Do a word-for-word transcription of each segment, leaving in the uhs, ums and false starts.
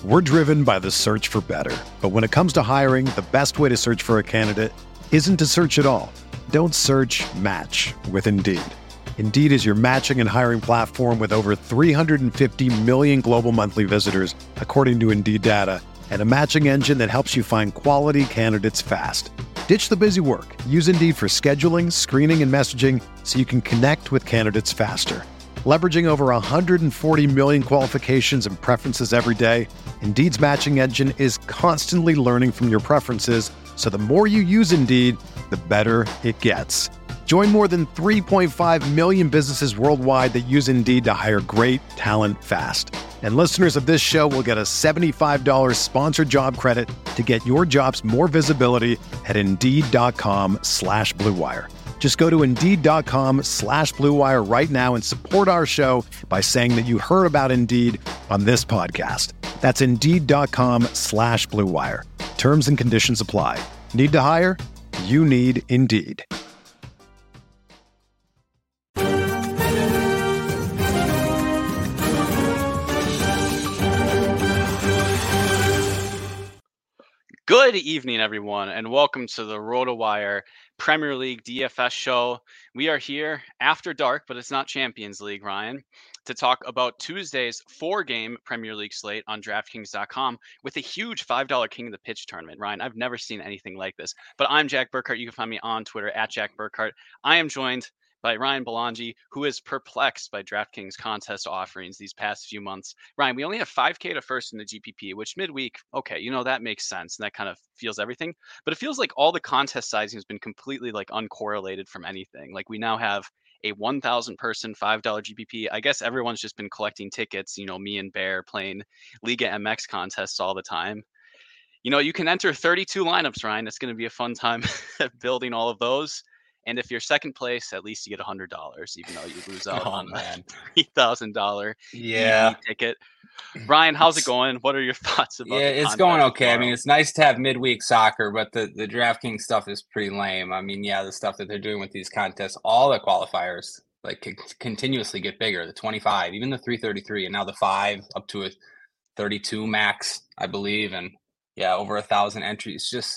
We're driven by the search for better. But when it comes to hiring, the best way to search for a candidate isn't to search at all. Don't search, match with Indeed. Indeed is your matching and hiring platform with over three hundred fifty million global monthly visitors, according to Indeed data, and a matching engine that helps you find quality candidates fast. Ditch the busy work. Use Indeed for scheduling, screening, and messaging so you can connect with candidates faster. Leveraging over one hundred forty million qualifications and preferences every day, Indeed's matching engine is constantly learning from your preferences, so the more you use Indeed, the better it gets. Join more than three point five million businesses worldwide that use Indeed to hire great talent fast. And listeners of this show will get a seventy-five dollars sponsored job credit to get your jobs more visibility at Indeed.com slash Blue Wire. Just go to Indeed.com slash Blue Wire right now and support our show by saying that you heard about Indeed on this podcast. That's Indeed.com slash Blue Wire. Terms and conditions apply. Need to hire? You need Indeed. Good evening, everyone, and welcome to the RotoWire Premier League D F S show. We are here after dark, but it's not Champions League, Ryan, to talk about Tuesday's four-game Premier League slate on DraftKings dot com with a huge five dollar King of the Pitch tournament. Ryan, I've never seen anything like this, but I'm Jack Burkhart. You can find me on Twitter at Jack Burkhart. I am joined by Ryan Belangi, who is perplexed by DraftKings contest offerings these past few months. Ryan, we only have five K to first in the G P P, which midweek, okay, you know, that makes sense. And that kind of feels everything. But it feels like all the contest sizing has been completely like uncorrelated from anything. Like we now have a one thousand person five dollar G P P. I guess everyone's just been collecting tickets. You know, me and Bear playing Liga M X contests all the time. You know, you can enter thirty-two lineups, Ryan. It's going to be a fun time building all of those. And if you're second place, at least you get one hundred dollars, even though you lose out oh, on man. the three thousand dollars yeah. ticket. Ryan, how's it going? What are your thoughts about Yeah, the it's going okay. tomorrow? I mean, it's nice to have midweek soccer, but the, the DraftKings stuff is pretty lame. I mean, yeah, the stuff that they're doing with these contests, all the qualifiers like c- continuously get bigger. The twenty-five, even the three thirty-three, and now the five up to a thirty-two max, I believe. And yeah, over a thousand entries. Just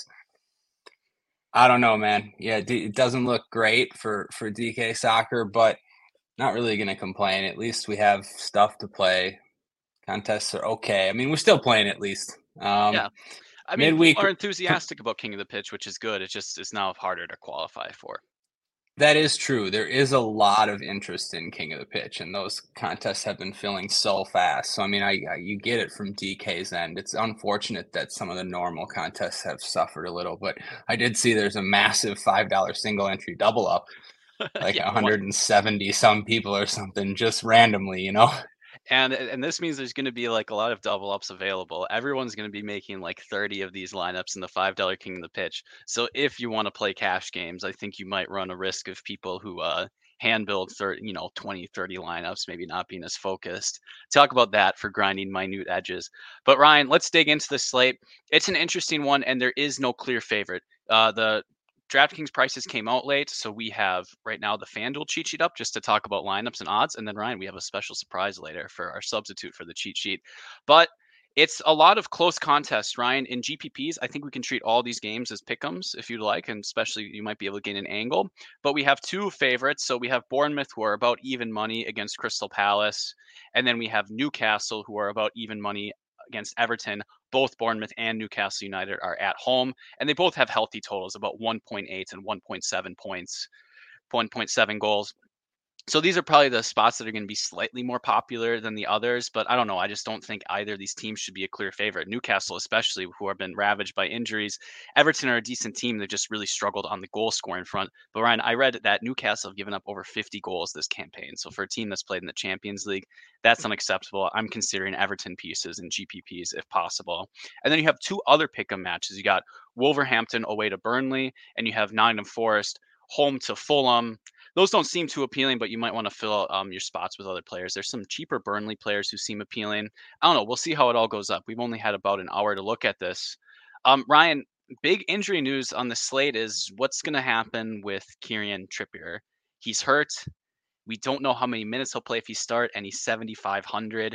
I don't know, man. Yeah, it doesn't look great for, for D K soccer, but not really going to complain. At least we have stuff to play. Contests are okay. I mean, we're still playing at least. Um, yeah. I mean, midweek, people are enthusiastic about King of the Pitch, which is good. It's just it's now harder to qualify for. That is true. There is a lot of interest in King of the Pitch, and those contests have been filling so fast. So, I mean, I, I you get it from D K's end. It's unfortunate that some of the normal contests have suffered a little, but I did see there's a massive five dollar single entry double up, like yeah, one hundred seventy some people or something, just randomly, you know? And and this means there's going to be like a lot of double ups available. Everyone's going to be making like thirty of these lineups in the five dollar King of the Pitch. So if you want to play cash games, I think you might run a risk of people who uh, hand build thirty, you know, twenty, thirty lineups, maybe not being as focused. Talk about that for grinding minute edges. But Ryan, let's dig into the slate. It's an interesting one, and there is no clear favorite. Uh, the DraftKings prices came out late, so we have right now the FanDuel cheat sheet up just to talk about lineups and odds. And then, Ryan, we have a special surprise later for our substitute for the cheat sheet. But it's a lot of close contests, Ryan. In G P Ps, I think we can treat all these games as pick'ems if you'd like, and especially you might be able to gain an angle. But we have two favorites. So we have Bournemouth, who are about even money against Crystal Palace. And then we have Newcastle, who are about even money against Everton. Both Bournemouth and Newcastle United are at home, and they both have healthy totals, about one point eight and one point seven points, one point seven goals. So these are probably the spots that are going to be slightly more popular than the others, but I don't know. I just don't think either of these teams should be a clear favorite. Newcastle, especially, who have been ravaged by injuries. Everton are a decent team that just really struggled on the goal scoring front. But Ryan, I read that Newcastle have given up over fifty goals this campaign. So for a team that's played in the Champions League, that's unacceptable. I'm considering Everton pieces and G P Ps if possible. And then you have two other pick'em matches. You got Wolverhampton away to Burnley, and you have Nottingham Forest home to Fulham. Those don't seem too appealing, but you might want to fill um, your spots with other players. There's some cheaper Burnley players who seem appealing. I don't know. We'll see how it all goes up. We've only had about an hour to look at this. Um, Ryan, big injury news on the slate is what's going to happen with Kieran Trippier. He's hurt. We don't know how many minutes he'll play if he start, and he's seventy-five hundred.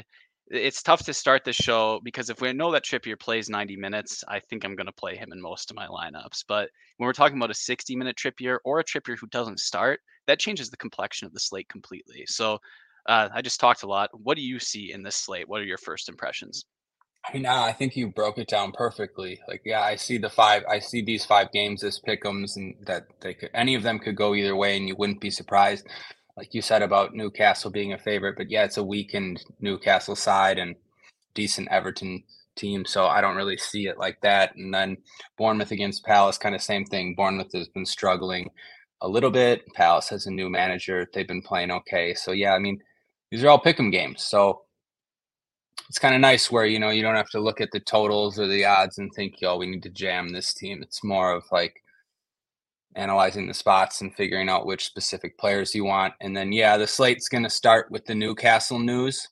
it's tough to start the show because if we know that Trippier plays ninety minutes, I think I'm going to play him in most of my lineups. But when we're talking about a sixty minute Trippier or a Trippier who doesn't start, that changes the complexion of the slate completely. So uh, I just talked a lot. What do you see in this slate? What are your first impressions? I mean, nah, I think you broke it down perfectly. Like, yeah, I see the five, I see these five games as pick'ems, and that they could, any of them could go either way, and you wouldn't be surprised. Like you said about Newcastle being a favorite, but yeah, it's a weakened Newcastle side and decent Everton team, so I don't really see it like that. And then Bournemouth against Palace, kind of same thing. Bournemouth has been struggling a little bit. Palace has a new manager; they've been playing okay. So yeah, I mean, these are all pick'em games. So it's kind of nice where, you know, you don't have to look at the totals or the odds and think, yo, we need to jam this team. It's more of like analyzing the spots and figuring out which specific players you want. And then, yeah, the slate's going to start with the Newcastle news,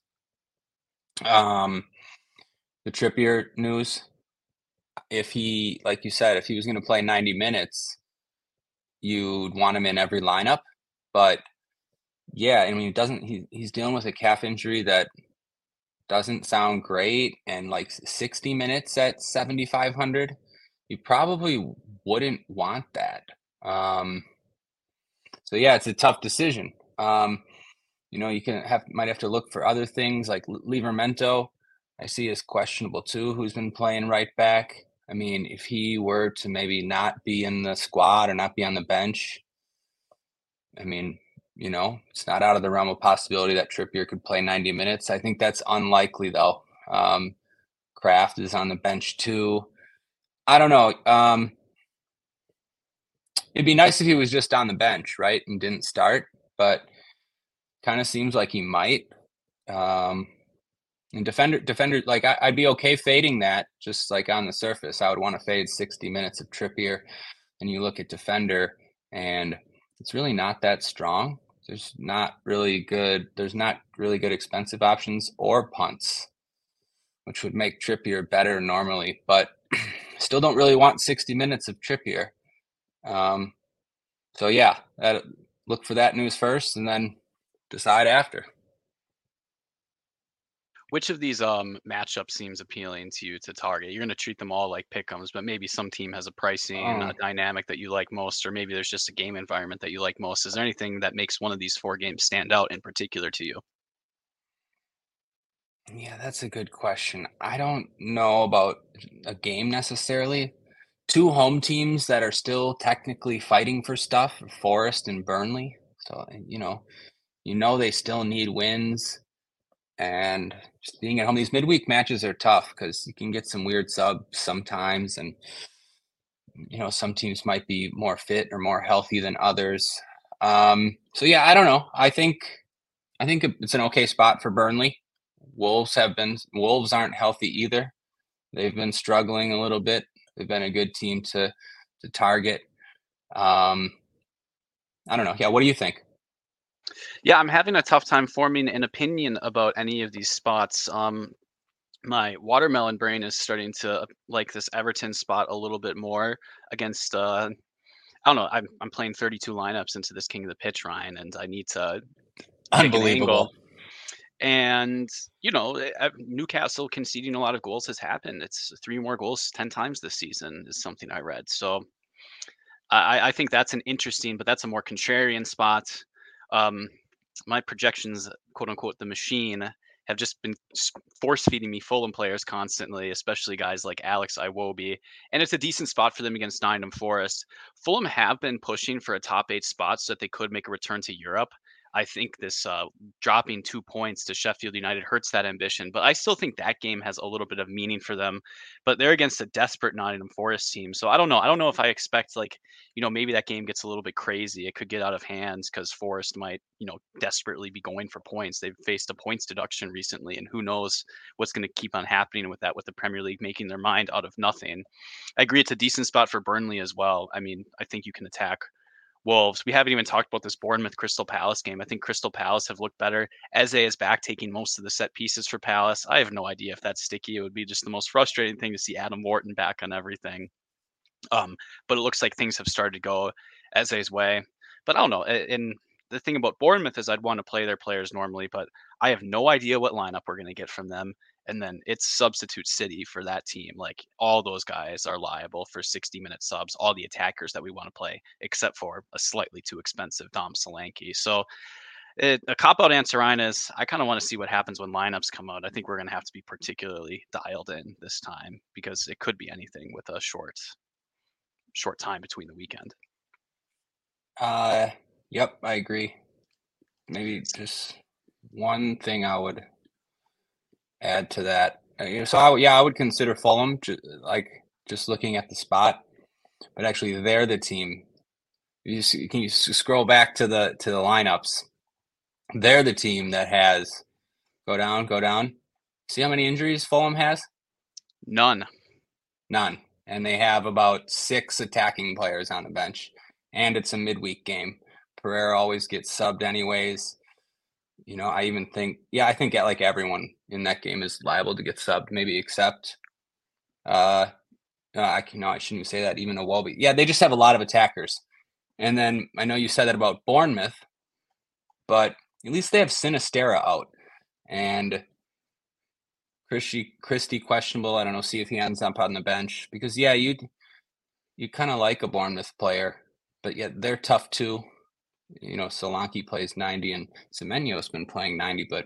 um, the Trippier news. If he, like you said, if he was going to play ninety minutes, you'd want him in every lineup. But yeah, I mean, it doesn't, he, he's dealing with a calf injury that doesn't sound great, and like sixty minutes at seventy-five hundred, you probably wouldn't want that. Um, so yeah, it's a tough decision. Um, you know, you can have might have to look for other things like Livramento. I see is questionable too, who's been playing right back. I mean, if he were to maybe not be in the squad or not be on the bench, I mean, you know, it's not out of the realm of possibility that Trippier could play ninety minutes. I think that's unlikely, though. Um, Kraft is on the bench, too. I don't know. Um, it'd be nice if he was just on the bench, right, and didn't start, but kind of seems like he might. Um, and defender, defender, like I, I'd be okay fading that, just like on the surface. I would want to fade sixty minutes of Trippier, and you look at defender, and it's really not that strong. There's not really good. There's not really good expensive options or punts, which would make Trippier better normally. But still, don't really want sixty minutes of Trippier. Um, so yeah, that, look for that news first, and then decide after. Which of these um matchups seems appealing to you to target? You're going to treat them all like pick'ems, but maybe some team has a pricing, Um, a dynamic that you like most, or maybe there's just a game environment that you like most. Is there anything that makes one of these four games stand out in particular to you? yeah, that's a good question. I don't know about a game necessarily. Two home teams that are still technically fighting for stuff, Forest and Burnley. So, you know, you know they still need wins. And just being at home, these midweek matches are tough because you can get some weird subs sometimes. And, you know, some teams might be more fit or more healthy than others. Um, so, yeah, I don't know. I think I think it's an okay spot for Burnley. Wolves have been Wolves aren't healthy either. They've been struggling a little bit. They've been a good team to to target. Um, I don't know. Yeah, what do you think? Yeah, I'm having a tough time forming an opinion about any of these spots. Um, my watermelon brain is starting to like this Everton spot a little bit more against. Uh, I don't know. I'm I'm playing thirty-two lineups into this King of the Pitch, Ryan, and I need to pick an angle. Unbelievable. And you know, eh, eh, Newcastle conceding a lot of goals has happened. It's three more goals ten times this season is something I read. So I, I think that's an interesting, but that's a more contrarian spot. Um, my projections, quote unquote, the machine have just been force feeding me Fulham players constantly, especially guys like Alex Iwobi. And it's a decent spot for them against Nottingham Forest. Fulham have been pushing for a top eight spot so that they could make a return to Europe. I think this uh, dropping two points to Sheffield United hurts that ambition, but I still think that game has a little bit of meaning for them. But they're against a desperate Nottingham Forest team, so I don't know. I don't know if I expect like you know maybe that game gets a little bit crazy. It could get out of hands because Forest might you know desperately be going for points. They've faced a points deduction recently, and who knows what's going to keep on happening with that with the Premier League making their mind out of nothing. I agree it's a decent spot for Burnley as well. I mean, I think you can attack Wolves. We haven't even talked about this Bournemouth Crystal Palace game. I think Crystal Palace have looked better. Eze is back taking most of the set pieces for Palace. I have no idea if that's sticky. It would be just the most frustrating thing to see Adam Wharton back on everything. Um, but it looks like things have started to go Eze's way. But I don't know. And the thing about Bournemouth is I'd want to play their players normally, but I have no idea what lineup we're going to get from them. And then it's substitute city for that team. Like all those guys are liable for sixty minute subs, all the attackers that we want to play, except for a slightly too expensive Dom Solanke. So it, a cop out answer, Ryan, is I kind of want to see what happens when lineups come out. I think we're going to have to be particularly dialed in this time because it could be anything with a short, short time between the weekend. Uh, yep, I agree. Maybe just one thing I would add to that. Uh, so I, yeah, I would consider Fulham, ju- like just looking at the spot, but actually they're the team. You see, can you scroll back to the to the lineups? They're the team that has go down, go down. See how many injuries Fulham has? None. None. And they have about six attacking players on the bench. And it's a midweek game. Pereira always gets subbed anyways. You know, I even think, yeah, I think like everyone in that game is liable to get subbed, maybe except, uh, uh I can, no, I shouldn't even say that, even Iwobi. Yeah, they just have a lot of attackers. And then I know you said that about Bournemouth, but at least they have Sinistera out. And Christie, Christie questionable. I don't know, see if he ends up on the bench. Because, yeah, you you kind of like a Bournemouth player, but yet they're tough too. You know, Solanke plays ninety and Semenyo's been playing ninety, but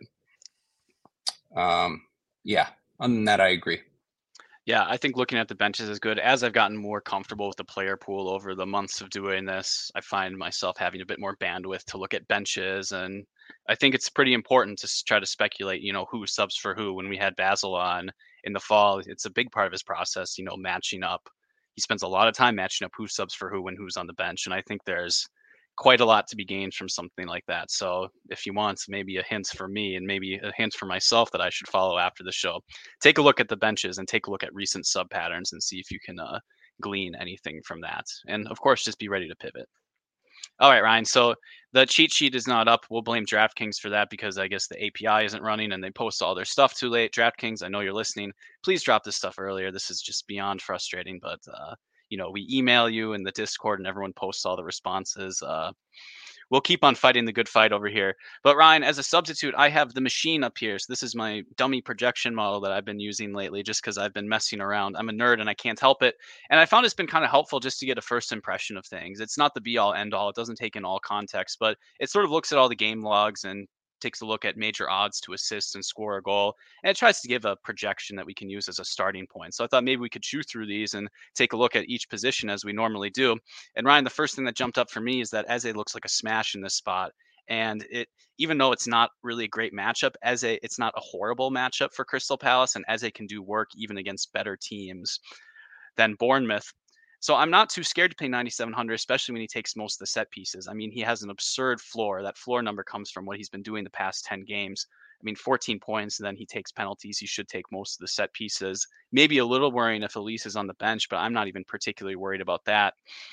um, yeah, other than that, I agree. Yeah, I think looking at the benches is good. As I've gotten more comfortable with the player pool over the months of doing this, I find myself having a bit more bandwidth to look at benches. And I think it's pretty important to try to speculate, you know, who subs for who. When we had Basil on in the fall, it's a big part of his process, you know, matching up. He spends a lot of time matching up who subs for who and who's on the bench. And I think there's quite a lot to be gained from something like that. So if you want maybe a hint for me and maybe a hint for myself that I should follow after the show, take a look at the benches and take a look at recent sub patterns and see if you can uh, glean anything from that. And of course, just be ready to pivot. All right, Ryan. So the cheat sheet is not up. We'll blame DraftKings for that because I guess the A P I isn't running and they post all their stuff too late. DraftKings, I know you're listening. Please drop this stuff earlier. This is just beyond frustrating, but uh, you know, we email you in the Discord and everyone posts all the responses. Uh, we'll keep on fighting the good fight over here. But Ryan, as a substitute, I have the machine up here. So this is my dummy projection model that I've been using lately just because I've been messing around. I'm a nerd and I can't help it. And I found it's been kind of helpful just to get a first impression of things. It's not the be all end all. It doesn't take in all context, but it sort of looks at all the game logs and takes a look at major odds to assist and score a goal. And it tries to give a projection that we can use as a starting point. So I thought maybe we could chew through these and take a look at each position as we normally do. And Ryan, the first thing that jumped up for me is that Eze looks like a smash in this spot. And it, even though it's not really a great matchup, Eze, it's not a horrible matchup for Crystal Palace, and Eze can do work even against better teams than Bournemouth. So I'm not too scared to pay ninety-seven hundred, especially when he takes most of the set pieces. I mean, he has an absurd floor. That floor number comes from what he's been doing the past ten games. I mean, fourteen points, and then he takes penalties. He should take most of the set pieces. Maybe a little worrying if Elise is on the bench, but I'm not even particularly worried about that.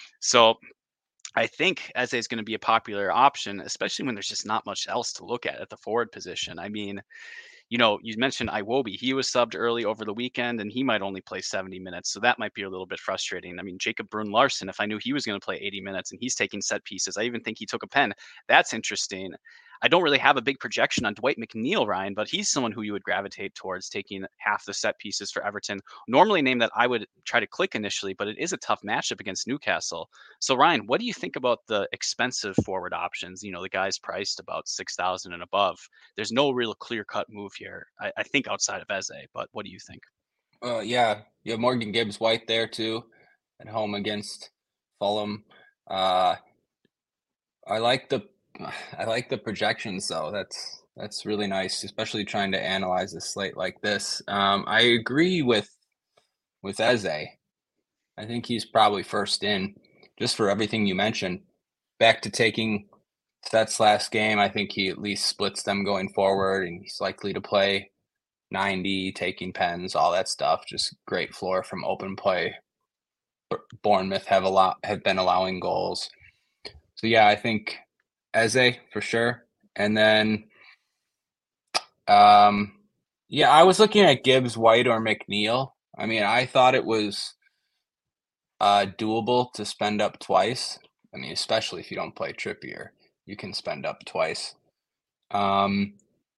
So I think Eze is going to be a popular option, especially when there's just not much else to look at at the forward position. I mean, you know, you mentioned Iwobi. He was subbed early over the weekend, and he might only play seventy minutes. So that might be a little bit frustrating. I mean, Jacob Brun Larson, if I knew he was going to play eighty minutes and he's taking set pieces, I even think he took a pen. That's interesting. I don't really have a big projection on Dwight McNeil, Ryan, but he's someone who you would gravitate towards taking half the set pieces for Everton. Normally a name that I would try to click initially, but it is a tough matchup against Newcastle. So Ryan, what do you think about the expensive forward options? You know, the guys priced about six thousand and above. There's no real clear-cut move here, I, I think, outside of Eze, but what do you think? Uh, yeah, you have Morgan Gibbs-White there too, at home against Fulham. Uh, I like the I like the projections though. That's that's really nice, especially trying to analyze a slate like this. Um, I agree with with Eze. I think he's probably first in, just for everything you mentioned. Back to taking sets last game, I think he at least splits them going forward, and he's likely to play ninety, taking pens, all that stuff. Just great floor from open play. Bournemouth have a lot have been allowing goals. So yeah, I think Eze for sure. And then um yeah, I was looking at Gibbs, White, or McNeil. I mean, I thought it was uh doable to spend up twice. I mean, especially if you don't play Trippier. you can spend up twice. Um,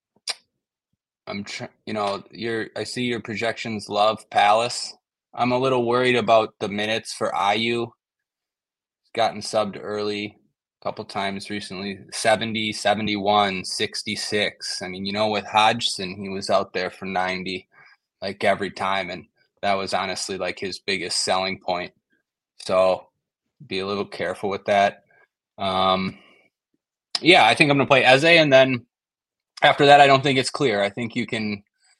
I'm trying, you know, your I see your projections love Palace. I'm a little worried about the minutes for Ayew. Gotten subbed early a couple times recently. seventy, seventy-one, sixty-six. I mean, you know, with Hodgson, he was out there for ninety like every time, and that was honestly like his biggest selling point. So be a little careful with that. Um, yeah, I think I'm going to play Eze, and then after that, I don't think it's clear. I think you can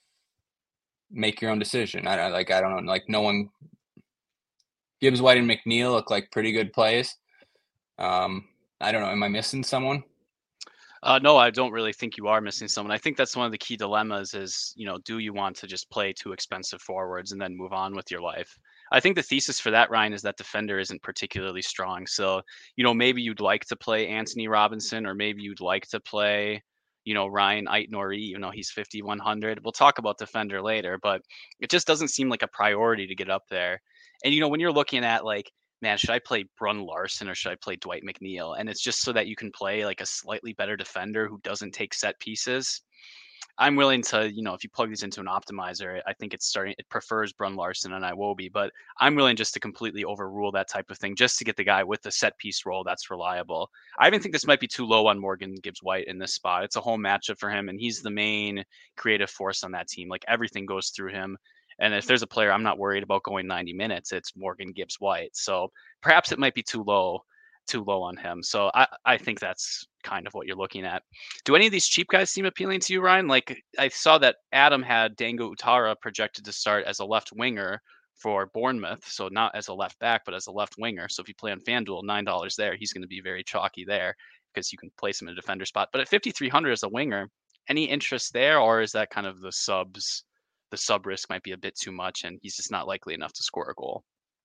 make your own decision. I, I like. I don't know. Like no one. Gibbs, White, and McNeil look like pretty good plays. Um, I don't know. Am I missing someone? Uh, no, I don't really think you are missing someone. I think that's one of the key dilemmas is, you know, do you want to just play two expensive forwards and then move on with your life? I think the thesis for that, Ryan, is that defender isn't particularly strong. So, you know, maybe you'd like to play Anthony Robinson, or maybe you'd like to play, you know, Ryan Aït-Nouri, even though he's fifty-one hundred. We'll talk about defender later, but it just doesn't seem like a priority to get up there. And, you know, when you're looking at like, man, should I play Brun Larson or should I play Dwight McNeil? And it's just so that you can play like a slightly better defender who doesn't take set pieces. I'm willing to, you know, if you plug these into an optimizer, I think it's starting, it prefers Brun Larson and Iwobi, but I'm willing just to completely overrule that type of thing just to get the guy with the set piece role that's reliable. I even think this might be too low on Morgan Gibbs White in this spot. It's a home matchup for him, and he's the main creative force on that team. Like everything goes through him. And if there's a player I'm not worried about going ninety minutes, it's Morgan Gibbs White. So perhaps it might be too low, too low on him. So I, I think that's kind of what you're looking at. Do any of these cheap guys seem appealing to you, Ryan? Like I saw that Adam had Dango Utara projected to start as a left winger for Bournemouth. So not as a left back, but as a left winger. So if you play on FanDuel, nine dollars there, he's going to be very chalky there because you can place him in a defender spot. But at fifty-three hundred as a winger, any interest there, or is that kind of the subs? The sub risk might be a bit too much, and he's just not likely enough to score a goal.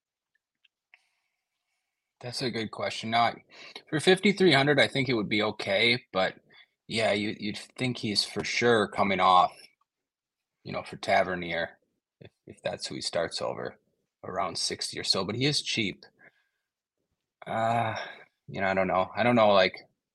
That's a good question. Not for fifty-three hundred, I think it would be okay, but yeah, you, you'd think he's for sure coming off, you know, for Tavernier, if, if that's who he starts over, around sixty or so, but he is cheap. Uh, you know, I don't know. I don't know, like,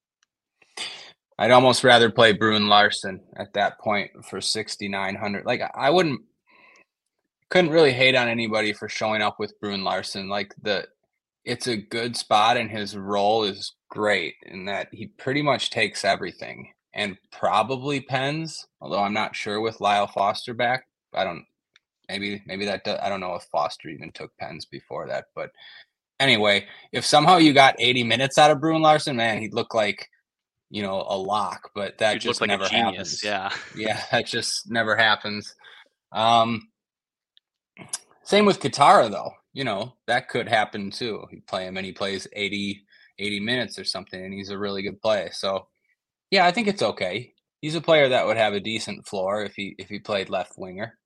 I'd almost rather play Brun Larson at that point for sixty-nine hundred. Like, I wouldn't, couldn't really hate on anybody for showing up with Brun Larson. Like, the, it's a good spot, and his role is great in that he pretty much takes everything, and probably pens, although I'm not sure with Lyle Foster back. I don't, maybe, maybe that, does, I don't know if Foster even took pens before that, but anyway, if somehow you got eighty minutes out of Brun Larson, man, he'd look like, you know, a lock, but that You'd just look like never a genius. happens. Yeah. Yeah, that just never happens. Um, same with Katara, though. You know, that could happen too. You play him and he plays eighty, eighty minutes or something, and he's a really good play. So, yeah, I think it's okay. He's a player that would have a decent floor if he if he played left winger.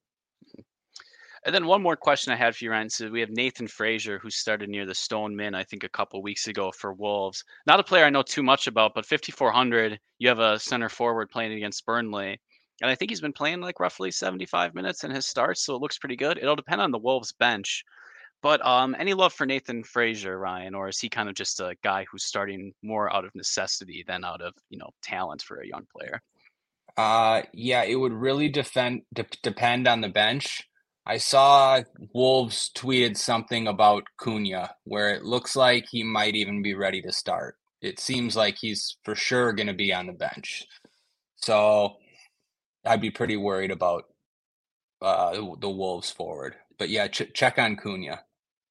And then one more question I had for you, Ryan. So we have Nathan Frazier, who started near the Stone Min, I think, a couple weeks ago for Wolves. Not a player I know too much about, but fifty-four hundred, you have a center forward playing against Burnley. And I think he's been playing like roughly seventy-five minutes in his starts, so it looks pretty good. It'll depend on the Wolves bench. But um, any love for Nathan Frazier, Ryan, or is he kind of just a guy who's starting more out of necessity than out of, you know, talent for a young player? Uh, yeah, it would really defend de- depend on the bench. I saw Wolves tweeted something about Cunha, where it looks like he might even be ready to start. It seems like he's for sure going to be on the bench. So I'd be pretty worried about uh, the Wolves forward. But yeah, ch- check on Cunha.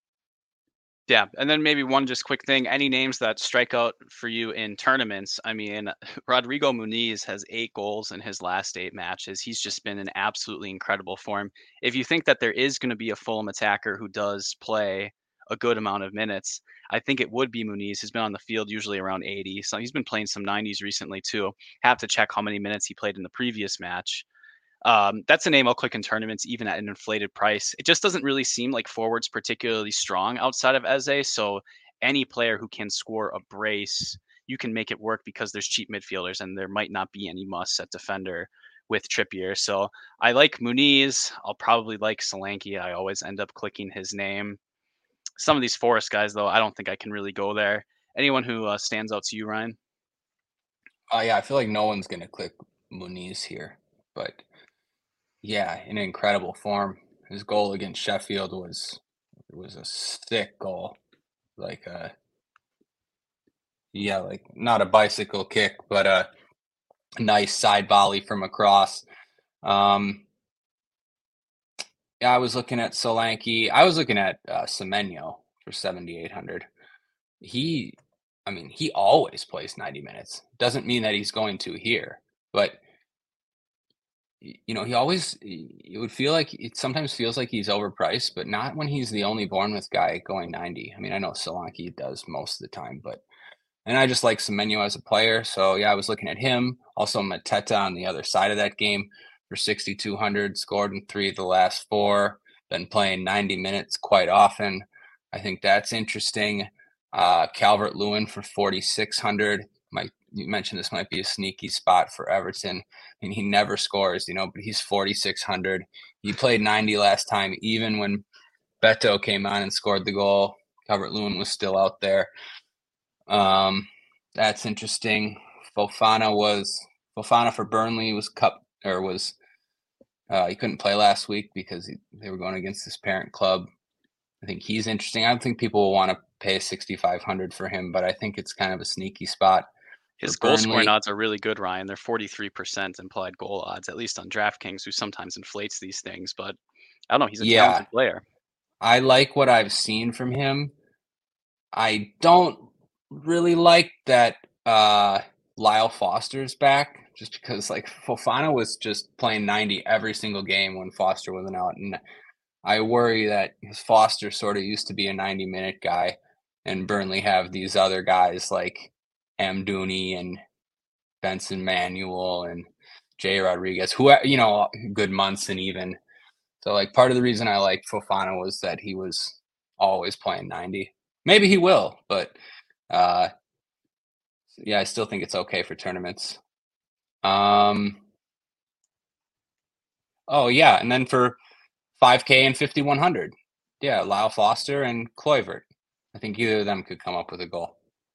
Yeah, and then maybe one just quick thing. Any names that strike out for you in tournaments? I mean, Rodrigo Muniz has eight goals in his last eight matches. He's just been in absolutely incredible form. If you think that there is going to be a Fulham attacker who does play a good amount of minutes, I think it would be Muniz. He's been on the field usually around eighty. So he's been playing some nineties recently too. Have to check how many minutes he played in the previous match. Um, that's a name I'll click in tournaments, even at an inflated price. It just doesn't really seem like forwards particularly strong outside of Eze. So any player who can score a brace, you can make it work because there's cheap midfielders and there might not be any musts at defender with Trippier. So I like Muniz. I'll probably like Solanke. I always end up clicking his name. Some of these Forest guys, though, I don't think I can really go there. Anyone who uh, stands out to you, Ryan? Oh yeah, I feel like no one's gonna click Muniz here, but yeah, in incredible form. His goal against Sheffield was was a sick goal. Like uh yeah, like not a bicycle kick, but a nice side volley from across. Um yeah, I was looking at Solanke. I was looking at uh, Semenyo for seventy-eight hundred. He, I mean, he always plays ninety minutes. Doesn't mean that he's going to here, but you know, he always, it would feel like it sometimes feels like he's overpriced, but not when he's the only Bournemouth guy going ninety. I mean, I know Solanke does most of the time, but, and I just like Semenyo as a player. So yeah, I was looking at him. Also Mateta on the other side of that game for sixty-two hundred, scored in three of the last four, been playing ninety minutes quite often. I think that's interesting. Uh, Calvert-Lewin for forty-six hundred. Might you mentioned this might be a sneaky spot for Everton. I mean, he never scores, you know, but he's forty-six hundred. He played ninety last time, even when Beto came on and scored the goal. Calvert-Lewin was still out there. Um, that's interesting. Fofana was Fofana for Burnley was cup or was uh, he couldn't play last week because he, they were going against his parent club. I think he's interesting. I don't think people will want to pay sixty-five hundred for him, but I think it's kind of a sneaky spot. His goal scoring odds are really good, Ryan. They're forty-three percent implied goal odds, at least on DraftKings, who sometimes inflates these things. But I don't know. He's a yeah, talented player. I like what I've seen from him. I don't really like that uh, Lyle Foster's back, just because like Fofana was just playing ninety every single game when Foster wasn't out, and I worry that Foster sort of used to be a ninety minute guy, and Burnley have these other guys like Amdouni and Benson Manuel and Jay Rodriguez, who, you know, good months and even. So like part of the reason I like Fofana was that he was always playing ninety. Maybe he will, but uh, yeah, I still think it's okay for tournaments. Um, oh yeah, and then for five K and fifty-one hundred, yeah, Lyle Foster and Kluivert. I think either of them could come up with a goal.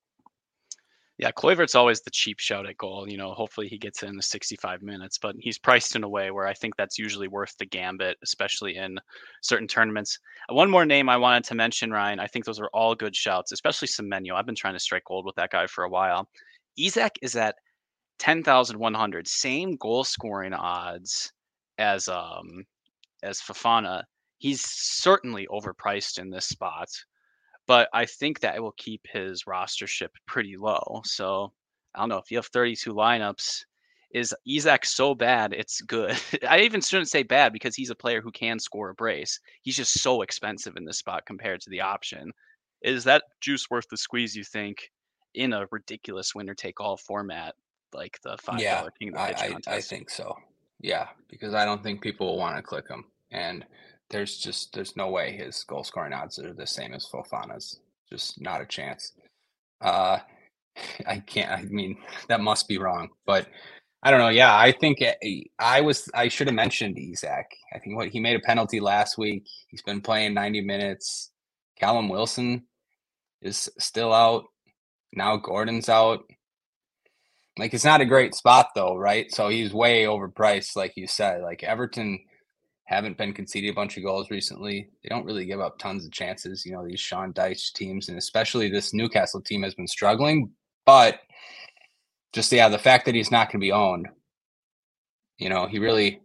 Yeah, Kluivert's always the cheap shout at goal. You know, hopefully he gets it in the sixty-five minutes, but he's priced in a way where I think that's usually worth the gambit, especially in certain tournaments. One more name I wanted to mention, Ryan. I think those are all good shouts, especially Semenyo. I've been trying to strike gold with that guy for a while. Isak is at ten thousand one hundred, same goal scoring odds as um as Fofana. He's certainly overpriced in this spot, but I think that it will keep his rostership pretty low. So I don't know if you have thirty-two lineups. Is Isak so bad it's good? I even shouldn't say bad because he's a player who can score a brace. He's just so expensive in this spot compared to the option. Is that juice worth the squeeze, you think, in a ridiculous winner take all format like the five dollar Yeah, King of the I, Pitch I, I contest? think so. Yeah, because I don't think people will want to click him, and there's just there's no way his goal scoring odds are the same as Fofana's. Just not a chance. Uh, I can't. I mean, that must be wrong, but I don't know. Yeah, I think I was. I should have mentioned Isak. I think what he made a penalty last week. He's been playing ninety minutes. Callum Wilson is still out. Now Gordon's out. Like, it's not a great spot though, right? So he's way overpriced, like you said. Like Everton haven't been conceding a bunch of goals recently. They don't really give up tons of chances. You know, these Sean Dyche teams, and especially this Newcastle team has been struggling. But just yeah, the fact that he's not going to be owned, you know, he really,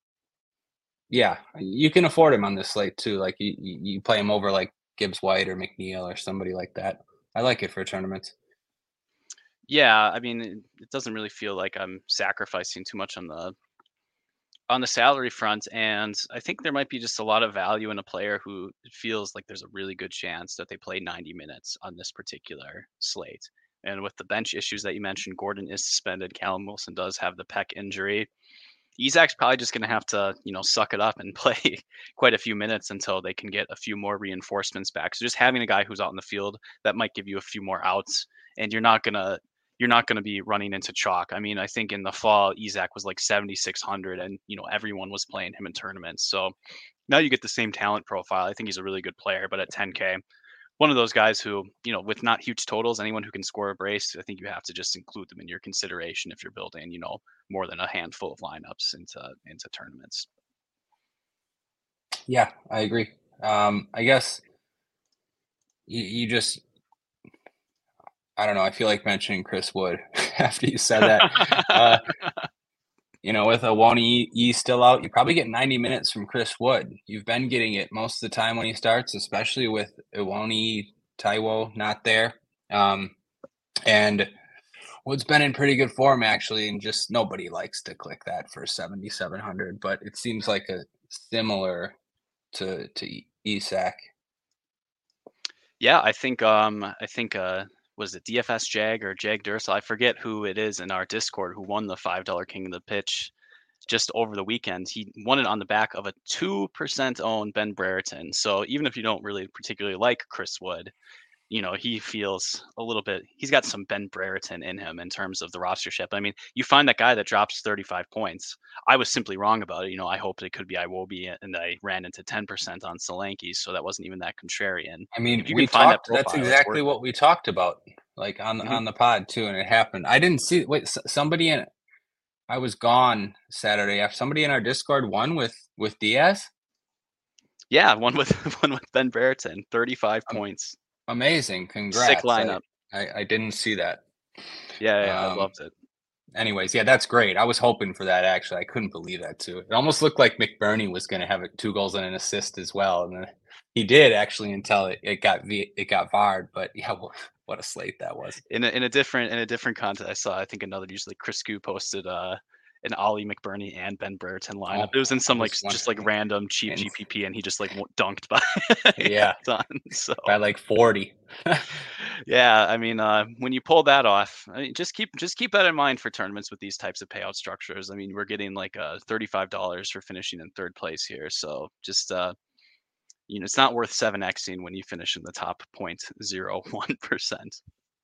yeah, you can afford him on this slate too. Like you, you play him over like Gibbs White or McNeil or somebody like that. I like it for tournaments. Yeah, I mean, it doesn't really feel like I'm sacrificing too much on the on the salary front, and I think there might be just a lot of value in a player who feels like there's a really good chance that they play ninety minutes on this particular slate. And with the bench issues that you mentioned, Gordon is suspended. Callum Wilson does have the pec injury. Isak's probably just going to have to, you know, suck it up and play quite a few minutes until they can get a few more reinforcements back. So just having a guy who's out in the field, that might give you a few more outs, and you're not going to you're not going to be running into chalk. I mean, I think in the fall, Isak was like seventy-six hundred, and you know everyone was playing him in tournaments. So now you get the same talent profile. I think he's a really good player, but at ten K, one of those guys who, you know, with not huge totals, anyone who can score a brace, I think you have to just include them in your consideration if you're building, you know, more than a handful of lineups into into tournaments. Yeah, I agree. Um, I guess you, you just, I don't know. I feel like mentioning Chris Wood after you said that. uh, you know, with Ohlone Yee still out, you probably get ninety minutes from Chris Wood. You've been getting it most of the time when he starts, especially with Ohlone Taiwo not there. Um, and Wood's been in pretty good form, actually, and just nobody likes to click that for seventy-seven hundred, but it seems like a similar to to Isak. Yeah, I think um I think uh was it D F S Jag or Jag Dursel? I forget who it is in our Discord who won the five dollar King of the Pitch just over the weekend. He won it on the back of a two percent owned Ben Brereton. So even if you don't really particularly like Chris Wood, you know, he feels a little bit, he's got some Ben Brereton in him in terms of the rostership. I mean, you find that guy that drops thirty-five points. I was simply wrong about it. You know, I hoped it could be Iwobi, and I ran into ten percent on Solanke, so that wasn't even that contrarian. I mean, If you we can find talked, that profile, that's exactly it's what we talked about, like on Mhm. on the pod too, and it happened. I didn't see, wait, s- somebody in, I was gone Saturday. After somebody in our Discord won with with Diaz. Yeah, one with one with Ben Brereton, thirty-five Um, points. Amazing, Sick congrats. I, lineup. I I didn't see that. Yeah, yeah, I Um, loved it. anyways, yeah, that's great. I was hoping for that, actually. I couldn't believe that too. It almost looked like McBurney was going to have a, two goals and an assist as well, and then he did actually until it, it got v, it got V A R'd. But yeah, what, what a slate that was. In a in a different in a different context, I saw I think another usually Chris Sku posted uh an Ollie McBurney and Ben Brereton lineup. Oh, It was in I some like was just like wondering. random cheap And G P P, and he just like w- dunked by yeah, done. So by like forty. yeah, I mean, uh, when you pull that off, I mean, just keep just keep that in mind for tournaments with these types of payout structures. I mean, we're getting like uh thirty-five dollars for finishing in third place here, so just uh you know, it's not worth seven xing when you finish in the top zero point zero one percent.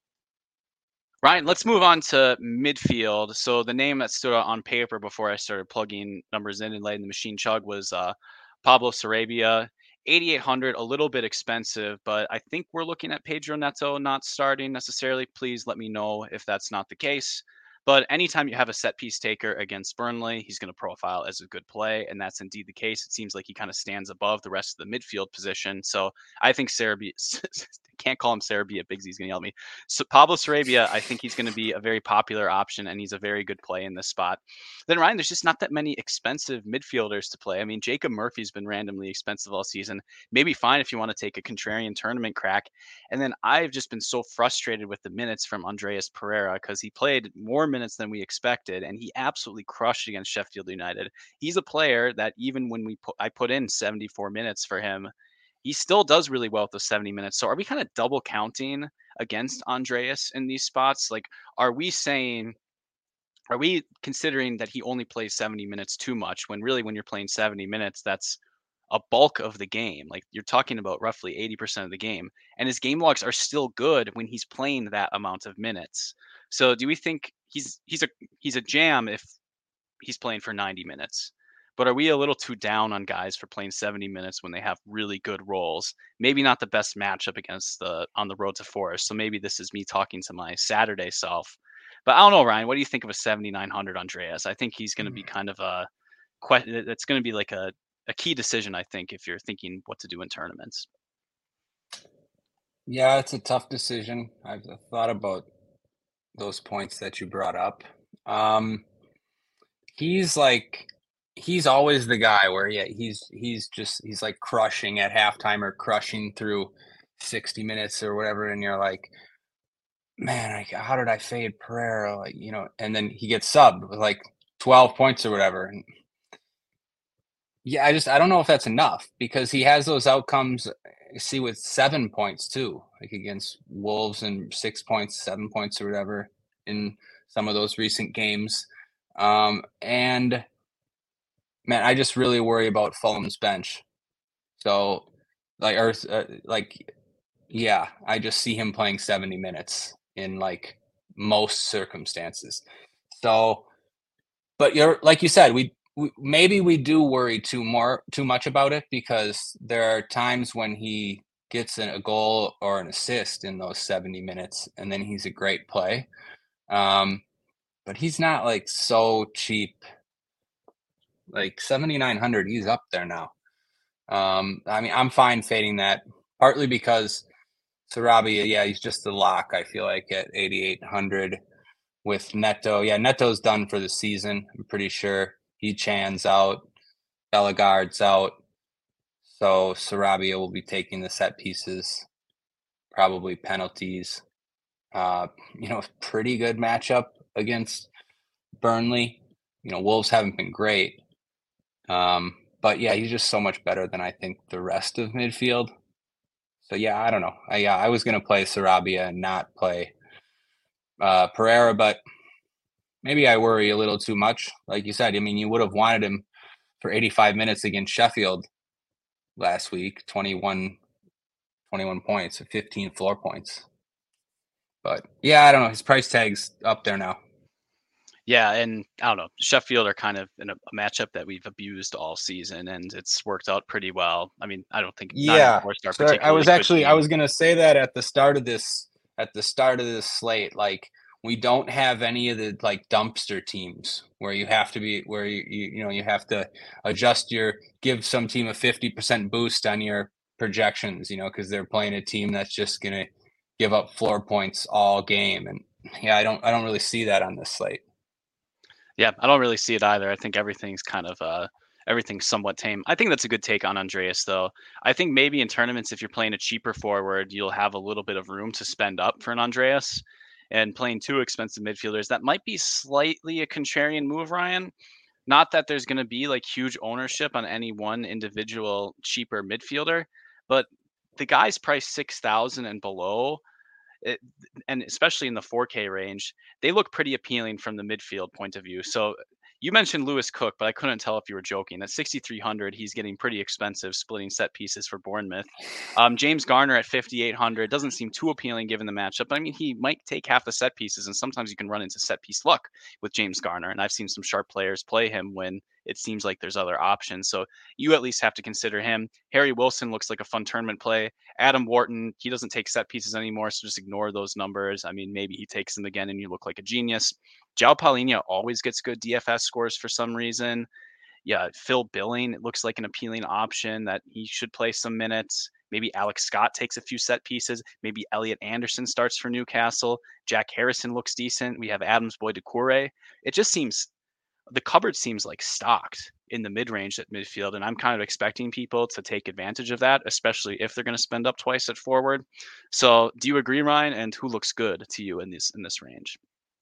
Ryan, let's move on to midfield. So the name that stood out on paper before I started plugging numbers in and letting the machine chug was uh, Pablo Sarabia. eighty-eight hundred, a little bit expensive, but I think we're looking at Pedro Neto not starting necessarily. Please let me know if that's not the case. But anytime you have a set piece taker against Burnley, he's going to profile as a good play, and that's indeed the case. It seems like he kind of stands above the rest of the midfield position. So I think Sarabia, can't call him Sarabia, Big Z's going to yell at me. So Pablo Sarabia, I think he's going to be a very popular option, and he's a very good play in this spot. Then Ryan, there's just not that many expensive midfielders to play. I mean, Jacob Murphy's been randomly expensive all season. Maybe fine if you want to take a contrarian tournament crack. And then I've just been so frustrated with the minutes from Andreas Pereira because he played more minutes than we expected, and he absolutely crushed against Sheffield United. He's a player that even when we put, I put in seventy-four minutes for him, he still does really well with the seventy minutes. So are we kind of double counting against Andreas in these spots? Like, are we saying, are we considering that he only plays seventy minutes too much when really when you're playing seventy minutes, that's a bulk of the game? Like you're talking about roughly eighty percent of the game, and his game logs are still good when he's playing that amount of minutes. So do we think he's he's a he's a jam if he's playing for ninety minutes? But are we a little too down on guys for playing seventy minutes when they have really good roles? Maybe not the best matchup against the on the road to Forest. So maybe this is me talking to my Saturday self. But I don't know, Ryan. What do you think of a seventy-nine hundred Andreas? I think he's going to be kind of a question. That's going to be like a, a key decision, I think, if you're thinking what to do in tournaments. Yeah, it's a tough decision. I've thought about those points that you brought up. Um, he's like he's always the guy where yeah, he's he's just he's like crushing at halftime or crushing through sixty minutes or whatever, and you're like, man, like, how did I fade Pereira? Like, you know, and then he gets subbed with like twelve points or whatever. And yeah, I just I don't know if that's enough because he has those outcomes. See, with seven points too, like against Wolves, and six points, seven points or whatever in some of those recent games. Um, and man, I just really worry about Fulham's bench. So, like, or uh, like, yeah, I just see him playing seventy minutes in like most circumstances. So, but you're like you said, we, we maybe we do worry too more too much about it because there are times when he gets a goal or an assist in those seventy minutes, and then he's a great play. Um, but he's not like so cheap. Like seventy-nine hundred, he's up there now. Um, I mean, I'm fine fading that, partly because Sarabia, yeah, he's just a lock, I feel like, at eighty-eight hundred with Neto. Yeah, Neto's done for the season, I'm pretty sure. He Chan's out, Bellegarde's out. So Sarabia will be taking the set pieces, probably penalties. Uh, you know, pretty good matchup against Burnley. You know, Wolves haven't been great. Um, but yeah, he's just so much better than I think the rest of midfield. So yeah, I don't know. I yeah, I was gonna play Sarabia and not play uh, Pereira, but maybe I worry a little too much. Like you said, I mean, you would have wanted him for eighty-five minutes against Sheffield last week, twenty-one, twenty-one points, fifteen floor points. But yeah, I don't know. His price tag's up there now. Yeah, and I don't know. Sheffield are kind of in a, a matchup that we've abused all season, and it's worked out pretty well. I mean, I don't think yeah. So I was actually I was gonna say that at the start of this at the start of this slate, like we don't have any of the like dumpster teams where you have to be where you you, you know you have to adjust your give some team a fifty percent boost on your projections, you know, because they're playing a team that's just gonna give up floor points all game. And yeah, I don't I don't really see that on this slate. Yeah, I don't really see it either. I think everything's kind of uh everything's somewhat tame. I think that's a good take on Andreas, though. I think maybe in tournaments, if you're playing a cheaper forward, you'll have a little bit of room to spend up for an Andreas. And playing two expensive midfielders, that might be slightly a contrarian move, Ryan. Not that there's going to be like huge ownership on any one individual cheaper midfielder, but the guys priced six thousand and below, it, and especially in the four K range, they look pretty appealing from the midfield point of view. So you mentioned Lewis Cook, but I couldn't tell if you were joking. At sixty-three hundred, he's getting pretty expensive splitting set pieces for Bournemouth. Um, James Garner at fifty-eight hundred doesn't seem too appealing given the matchup. But I mean, he might take half the set pieces, and sometimes you can run into set piece luck with James Garner. And I've seen some sharp players play him when it seems like there's other options. So you at least have to consider him. Harry Wilson looks like a fun tournament play. Adam Wharton, he doesn't take set pieces anymore, so just ignore those numbers. I mean, maybe he takes them again and you look like a genius. João Palhinha always gets good D F S scores for some reason. Yeah, Phil Billing, it looks like an appealing option that he should play some minutes. Maybe Alex Scott takes a few set pieces. Maybe Elliot Anderson starts for Newcastle. Jack Harrison looks decent. We have Adams Boy Doucouré. It just seems the cupboard seems like stocked in the mid-range at midfield, and I'm kind of expecting people to take advantage of that, especially if they're going to spend up twice at forward. So, do you agree, Ryan? And who looks good to you in this in this range?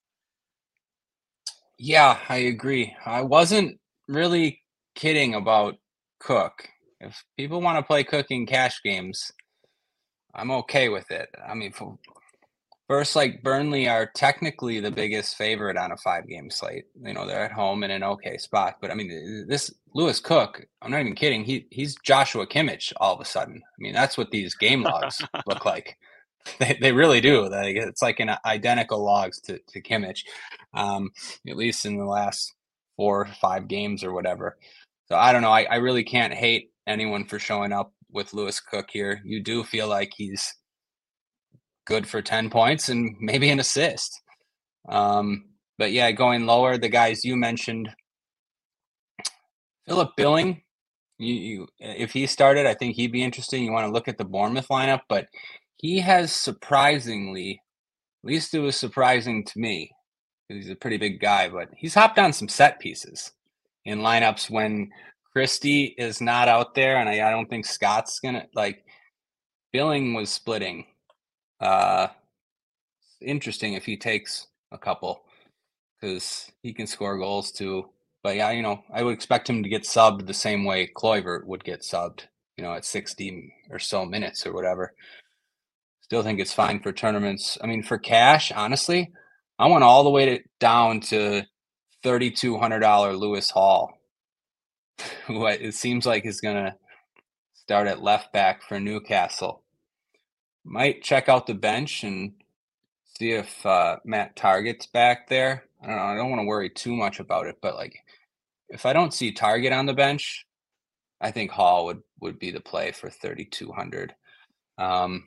Yeah, I agree. I wasn't really kidding about Cook. If people want to play Cook in cash games, I'm okay with it. I mean, first, like Burnley are technically the biggest favorite on a five-game slate. You know, they're at home in an okay spot. But I mean, this Lewis Cook, I'm not even kidding. He he's Joshua Kimmich all of a sudden. I mean, that's what these game logs look like. They they really do. Like, it's like an identical logs to to Kimmich, um, at least in the last four or five games or whatever. So I don't know. I, I really can't hate anyone for showing up with Lewis Cook here. You do feel like he's good for ten points and maybe an assist. Um, but yeah, going lower, the guys you mentioned, Philip Billing, you, you if he started, I think he'd be interesting. You want to look at the Bournemouth lineup, but he has surprisingly, at least it was surprising to me, he's a pretty big guy, but he's hopped on some set pieces in lineups when Christie is not out there, and I, I don't think Scott's gonna like. Billing was splitting. Uh, interesting if he takes a couple, because he can score goals too. But yeah, you know, I would expect him to get subbed the same way Kluivert would get subbed, you know, at sixty or so minutes or whatever. Still think it's fine for tournaments. I mean, for cash, honestly, I went all the way to, down to thirty-two hundred dollars Lewis Hall, who it seems like is going to start at left back for Newcastle. Might check out the bench and see if uh, Matt Target's back there. I don't know. I don't want to worry too much about it, but like, if I don't see Target on the bench, I think Hall would, would be the play for thirty-two hundred. Um,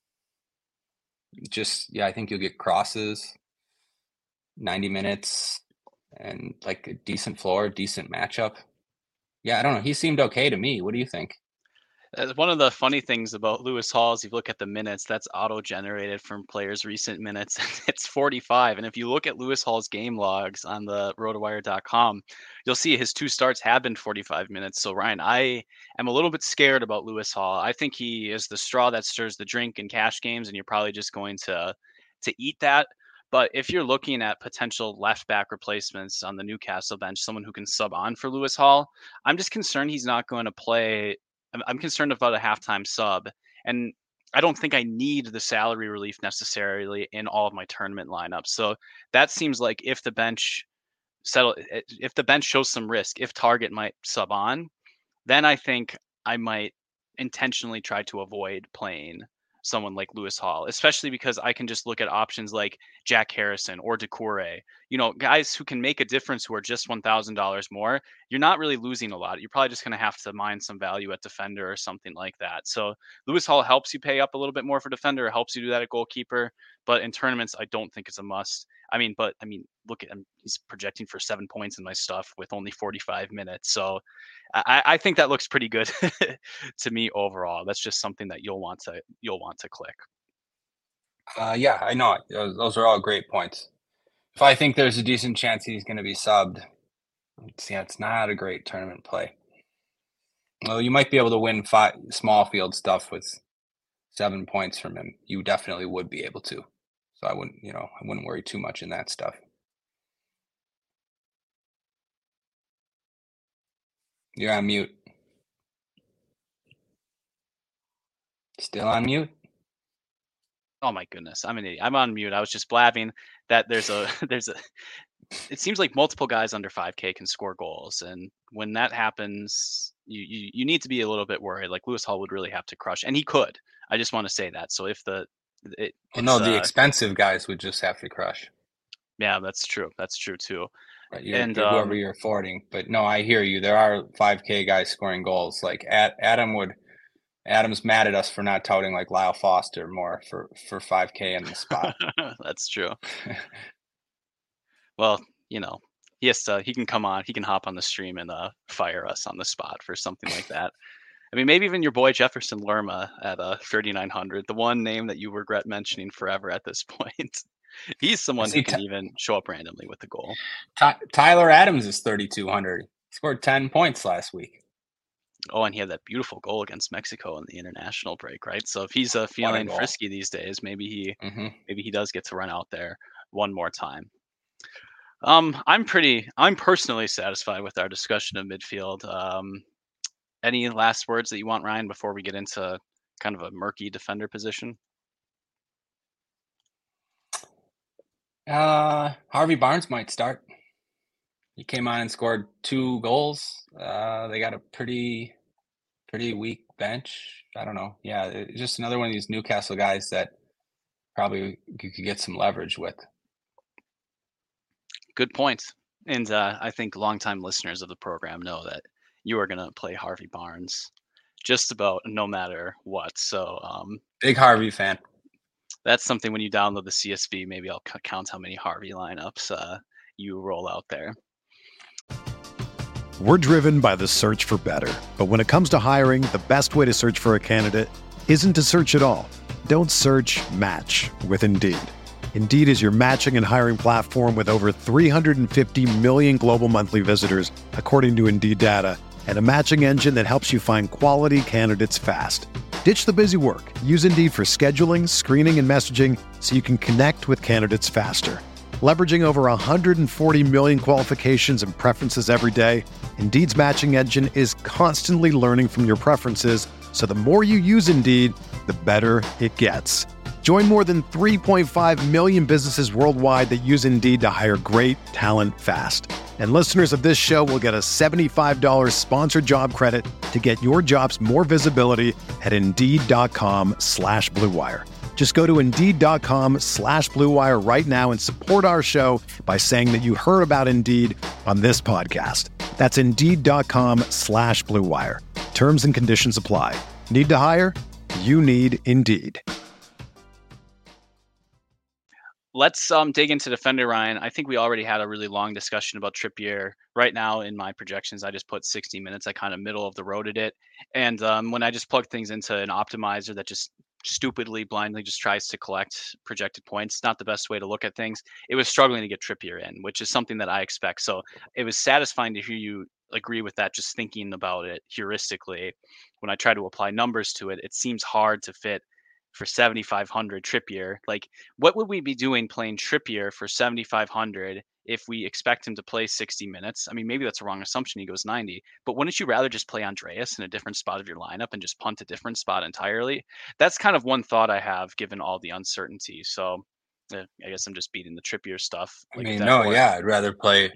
just, yeah, I think you'll get crosses, ninety minutes, and like a decent floor, decent matchup. Yeah, I don't know. He seemed okay to me. What do you think? Uh, One of the funny things about Lewis Hall is you look at the minutes, that's auto-generated from players' recent minutes. It's forty-five. And if you look at Lewis Hall's game logs on the rotowire dot com, you'll see his two starts have been forty-five minutes. So, Ryan, I am a little bit scared about Lewis Hall. I think he is the straw that stirs the drink in cash games, and you're probably just going to to eat that. But if you're looking at potential left back replacements on the Newcastle bench, someone who can sub on for Lewis Hall, I'm just concerned he's not going to play. I'm, I'm concerned about a halftime sub, and I don't think I need the salary relief necessarily in all of my tournament lineups. So that seems like if the bench settle, if the bench shows some risk, if Target might sub on, then I think I might intentionally try to avoid playing someone like Lewis Hall, especially because I can just look at options like Jack Harrison or Decore, you know, guys who can make a difference who are just one thousand dollars more. You're not really losing a lot. You're probably just going to have to mine some value at defender or something like that. So Lewis Hall helps you pay up a little bit more for defender, helps you do that at goalkeeper. But in tournaments, I don't think it's a must. I mean, but I mean, look at him. He's projecting for seven points in my stuff with only forty-five minutes. So I, I think that looks pretty good to me overall. That's just something that you'll want to you'll want to click. Uh, yeah, I know. Those, those are all great points. If I think there's a decent chance he's going to be subbed, it's, yeah, it's not a great tournament play. Well, you might be able to win five small field stuff with seven points from him. You definitely would be able to. So I wouldn't, you know, I wouldn't worry too much in that stuff. You're on mute. Still on mute? Oh my goodness, I'm an idiot. I'm on mute. I was just blabbing that there's a there's a it seems like multiple guys under five K can score goals, and when that happens, you you, you need to be a little bit worried. Like Lewis Hall would really have to crush, and he could. I just want to say that. So if the it, well, no, the uh, expensive guys would just have to crush. Yeah, that's true. That's true too. Right, you're, and you're whoever um, you're affording, but no, I hear you. There are five K guys scoring goals. Like at, Adam would. Adam's mad at us for not touting like Lyle Foster more for, for five K in the spot. That's true. Well, you know, he has to, he can come on, he can hop on the stream and uh, fire us on the spot for something like that. I mean, maybe even your boy Jefferson Lerma at uh, thirty-nine hundred, the one name that you regret mentioning forever at this point. He's someone who can t- even show up randomly with the goal. Ty- Tyler Adams is thirty-two hundred. He scored ten points last week. Oh, and he had that beautiful goal against Mexico in the international break, right? So if he's uh, feeling frisky these days, maybe he mm-hmm. maybe he does get to run out there one more time. Um, I'm pretty, I'm personally satisfied with our discussion of midfield. Um, any last words that you want, Ryan, before we get into kind of a murky defender position? Uh, Harvey Barnes might start. He came on and scored two goals. Uh, they got a pretty, pretty weak bench. I don't know. Yeah, it's just another one of these Newcastle guys that probably you could get some leverage with. Good point. And uh, I think longtime listeners of the program know that you are going to play Harvey Barnes just about no matter what. So um, big Harvey fan. That's something when you download the C S V, maybe I'll c- count how many Harvey lineups uh, you roll out there. We're driven by the search for better. But when it comes to hiring, the best way to search for a candidate isn't to search at all. Don't search, match with Indeed. Indeed is your matching and hiring platform with over three hundred fifty million global monthly visitors, according to Indeed data, and a matching engine that helps you find quality candidates fast. Ditch the busy work. Use Indeed for scheduling, screening, and messaging so you can connect with candidates faster. Leveraging over one hundred forty million qualifications and preferences every day, Indeed's matching engine is constantly learning from your preferences, so the more you use Indeed, the better it gets. Join more than three point five million businesses worldwide that use Indeed to hire great talent fast. And listeners of this show will get a seventy-five dollars sponsored job credit to get your jobs more visibility at Indeed.com slash Blue Wire. Just go to Indeed.com slash Blue Wire right now and support our show by saying that you heard about Indeed on this podcast. That's Indeed.com slash Blue Wire. Terms and conditions apply. Need to hire? you need Indeed. Let's um, dig into defender, Ryan. I think we already had a really long discussion about Trippier. Right now, in my projections, I just put sixty minutes. I kind of middle of the roaded it. And um, when I just plug things into an optimizer that just stupidly, blindly just tries to collect projected points, not the best way to look at things. It was struggling to get Trippier in, which is something that I expect. So it was satisfying to hear you agree with that, just thinking about it heuristically. When I try to apply numbers to it, it seems hard to fit for seventy-five hundred Trippier. Like, what would we be doing playing Trippier for seventy-five hundred if we expect him to play sixty minutes? I mean, maybe that's a wrong assumption. He goes ninety, but wouldn't you rather just play Andreas in a different spot of your lineup and just punt a different spot entirely? That's kind of one thought I have given all the uncertainty. So eh, I guess I'm just beating the Trippier stuff. Like I mean, no, yeah, I'd rather play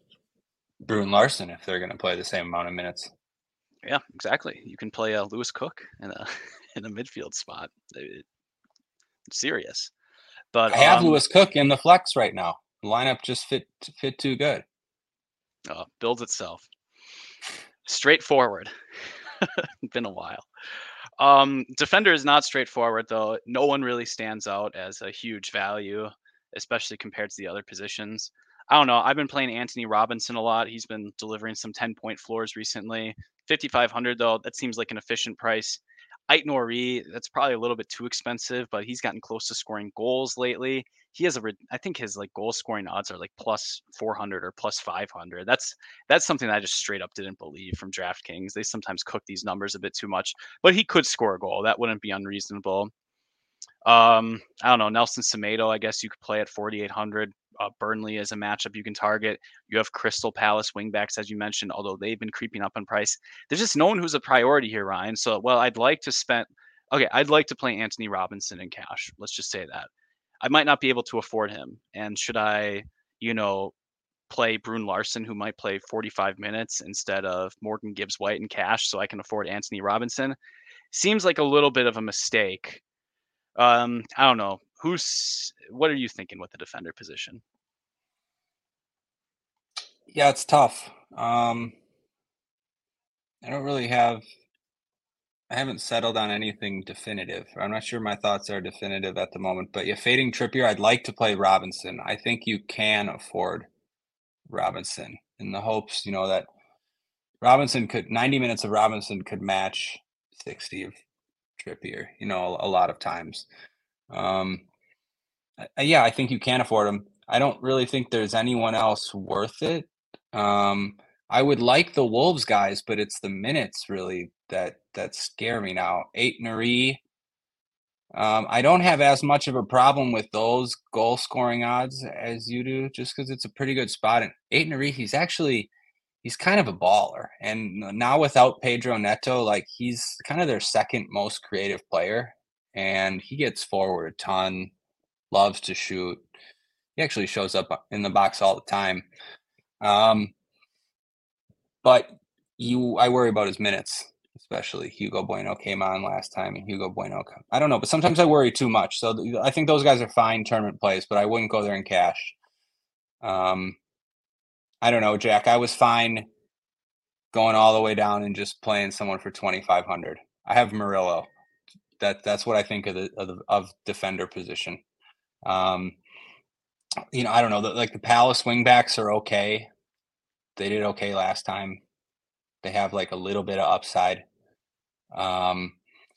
Bruin Larson if they're going to play the same amount of minutes. Yeah, exactly. You can play a uh, Lewis Cook in a in a midfield spot. It, it's serious. But I have um, Lewis Cook in the flex right now. The lineup just fit fit too good. Uh, builds itself. Straightforward. Been a while. Um, defender is not straightforward though. No one really stands out as a huge value, especially compared to the other positions. I don't know. I've been playing Anthony Robinson a lot. He's been delivering some ten point floors recently. fifty-five hundred though, that seems like an efficient price. Ait Nori, that's probably a little bit too expensive, but he's gotten close to scoring goals lately. He has a, I think his like goal scoring odds are like plus four hundred or plus five hundred. That's that's something I just straight up didn't believe from DraftKings. They sometimes cook these numbers a bit too much, but he could score a goal. That wouldn't be unreasonable. Um, I don't know. Nelson Semedo, I guess you could play at forty-eight hundred. Uh, Burnley is a matchup you can target. You have Crystal Palace wingbacks, as you mentioned, although they've been creeping up in price. There's just no one who's a priority here, Ryan. So, well, I'd like to spend, okay, I'd like to play Anthony Robinson in cash. Let's just say that. I might not be able to afford him. And should I, you know, play Bruin Larson, who might play forty-five minutes instead of Morgan Gibbs White in cash so I can afford Anthony Robinson? Seems like a little bit of a mistake. Um, I don't know. Who's what are you thinking with the defender position? Yeah, it's tough. Um, I don't really have I haven't settled on anything definitive. I'm not sure my thoughts are definitive at the moment, but yeah, fading Trippier, I'd like to play Robinson. I think you can afford Robinson in the hopes, you know, that Robinson could ninety minutes of Robinson could match sixty of Trippier, you know, a, a lot of times. Um, yeah, I think you can afford him. I don't really think there's anyone else worth it. Um, I would like the Wolves guys, but it's the minutes really that that scare me now. Ait Nori. Um, I don't have as much of a problem with those goal scoring odds as you do, just because it's a pretty good spot. And Ait Nori, he's actually he's kind of a baller. And now without Pedro Neto, like he's kind of their second most creative player, and he gets forward a ton. Loves to shoot. He actually shows up in the box all the time. Um, but you, I worry about his minutes, especially Hugo Bueno came on last time, and Hugo Bueno, I don't know, but sometimes I worry too much. So th- I think those guys are fine tournament plays, but I wouldn't go there in cash. Um, I don't know, Jack. I was fine going all the way down and just playing someone for twenty-five hundred. I have Murillo. That that's what I think of the of, the, of defender position. Um, you know, I don't know. The, like the Palace wingbacks are okay. They did okay last time. They have like a little bit of upside. Um,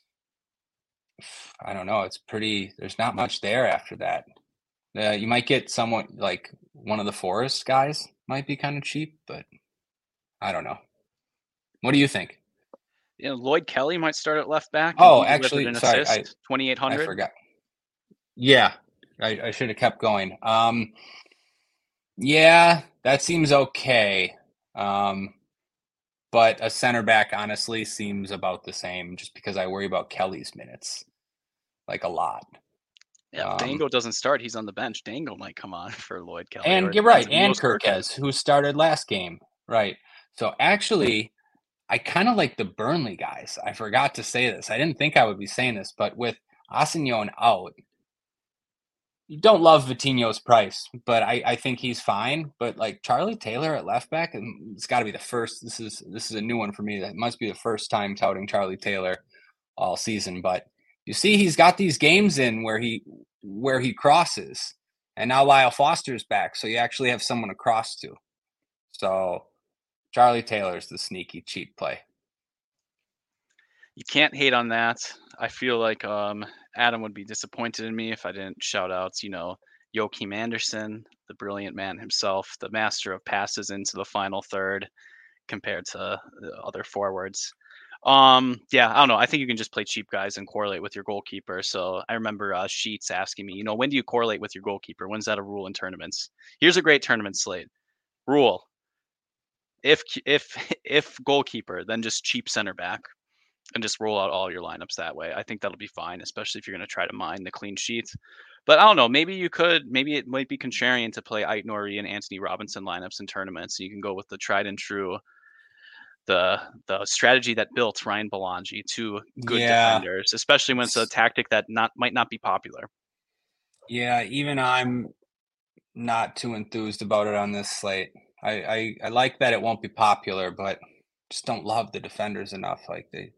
I don't know. It's pretty. There's not much there after that. Uh, you might get someone like one of the Forest guys. Might be kind of cheap, but I don't know. What do you think? You know, Lloyd Kelly might start at left back. Oh, actually, sorry, I twenty-eight hundred. I forgot. Yeah, I, I should have kept going. Um, yeah, that seems okay. Um, but a center back honestly seems about the same, just because I worry about Kelly's minutes, like a lot. Yeah, um, Dango doesn't start. He's on the bench. Dango might come on for Lloyd Kelly. And you're right, and Kirkes, who started last game, right? So actually, I kind of like the Burnley guys. I forgot to say this. I didn't think I would be saying this, but with Asenjon out, you don't love Vitinho's price, but I, I think he's fine. But like Charlie Taylor at left back, and it's got to be the first. This is this is a new one for me. That must be the first time touting Charlie Taylor all season. But you see he's got these games in where he where he crosses, and now Lyle Foster's back, so you actually have someone to cross to. So Charlie Taylor's the sneaky cheap play. You can't hate on that. I feel like um, Adam would be disappointed in me if I didn't shout out, you know, Joachim Anderson, the brilliant man himself, the master of passes into the final third compared to the other forwards. Um, yeah, I don't know. I think you can just play cheap guys and correlate with your goalkeeper. So I remember uh, Sheets asking me, you know, when do you correlate with your goalkeeper? When's that a rule in tournaments? Here's a great tournament slate. Rule: if if if goalkeeper, then just cheap center back, and just roll out all your lineups that way. I think that'll be fine, especially if you're going to try to mine the clean sheets. But I don't know. Maybe you could. Maybe it might be contrarian to play Ait Nori and Anthony Robinson lineups in tournaments. So you can go with the tried and true, the the strategy that built Ryan Belangi, two good Yeah. defenders, especially when it's a tactic that not might not be popular. Yeah, even I'm not too enthused about it on this slate. I, I, I like that it won't be popular, but just don't love the defenders enough. Like they,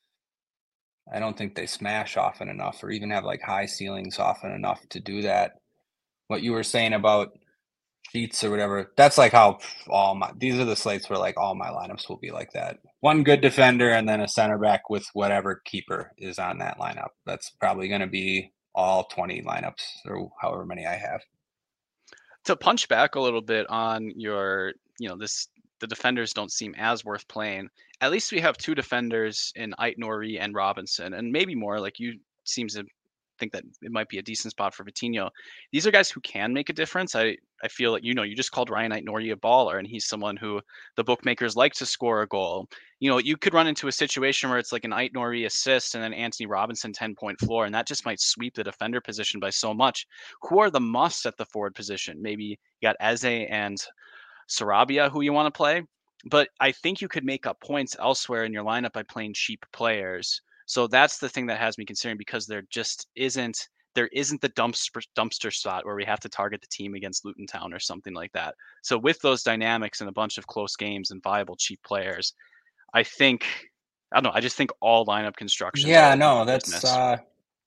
I don't think they smash often enough, or even have like high ceilings often enough to do that. What you were saying about Sheets or whatever, that's like how all my these are the slates where like all my lineups will be like that. One good defender and then a center back with whatever keeper is on that lineup. That's probably going to be all twenty lineups or however many I have. To punch back a little bit on your, you know, this the defenders don't seem as worth playing. At least we have two defenders in Ait Nori and Robinson, and maybe more. Like you seems to think that it might be a decent spot for Vitinho. These are guys who can make a difference. I I feel like, you know, you just called Ryan Ait Nori a baller, and he's someone who the bookmakers like to score a goal. You know, you could run into a situation where it's like an Ait Nori assist and then Anthony Robinson ten point floor, and that just might sweep the defender position by so much. Who are the musts at the forward position? Maybe you got Eze and Sarabia who you want to play, but I think you could make up points elsewhere in your lineup by playing cheap players. So that's the thing that has me considering, because there just isn't there isn't the dumpster dumpster spot where we have to target the team against Luton Town or something like that. So with those dynamics and a bunch of close games and viable cheap players, I think I don't know. I just think all lineup constructions. Yeah, are no, that's. Uh,